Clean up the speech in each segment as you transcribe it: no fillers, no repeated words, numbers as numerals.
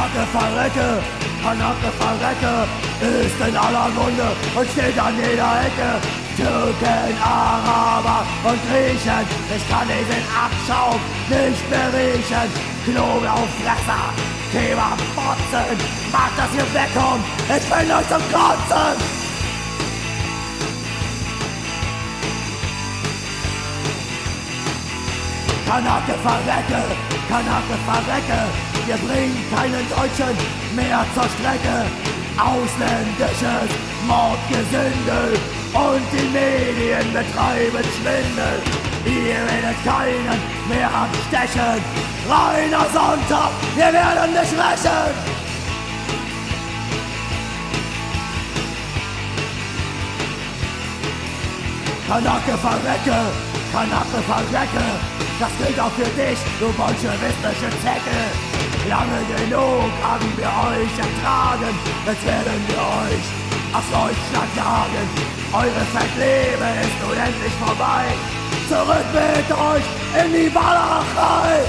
Kanake verrecke, Kanake verrecke, ist in aller Munde und steht an jeder Ecke. Türken, Araber und Griechen, ich kann diesen Abschaum nicht mehr riechen. Knoblauchfresser, Kebabbotzen, macht, dass ihr wegkommt, ich bin euch zum Kotzen. Kanake verrecke, Kanake verrecke, wir bringen keinen Deutschen mehr zur Strecke. Ausländisches Mordgesindel und die Medien betreiben Schwindel. Ihr werdet keinen mehr abstechen, reiner Sonntag, wir werden nicht rächen. Kanake verrecke, Kanake verrecke, das gilt auch für dich, du bolschewistische Zecke. Lange genug haben wir euch ertragen, jetzt werden wir euch aus Deutschland jagen. Eure Fettlebe ist nun endlich vorbei, zurück mit euch in die Walachei.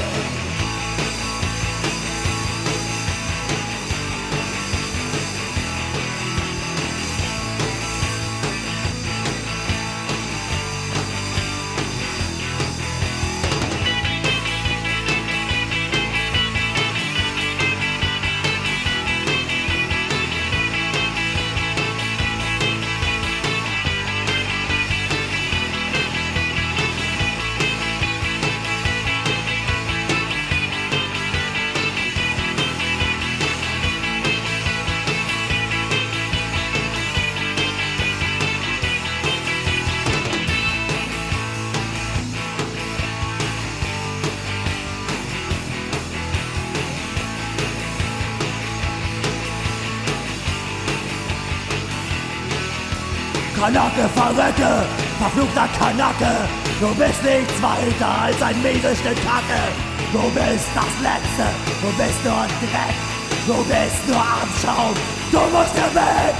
Kanake verrecke, verfluchter Kanake, du bist nichts weiter als ein mieses Stück Kacke. Du bist das Letzte, du bist nur Dreck, du bist nur Abschaum, du musst hier weg.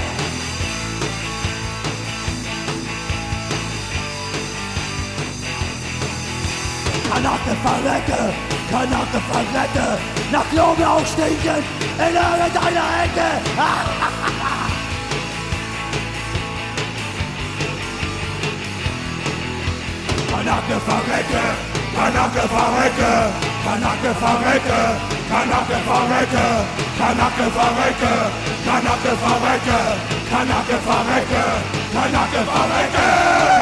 Kanake verrecke, Kanake verrecke, nach Knoblauch stinkend in irgendeiner Ecke. Kanake verrecke, Kanake verrecke, Kanake verrecke, Kanake verrecke, Kanake verrecke, Kanake verrecke, Kanake verrecke, Kanake verrecke.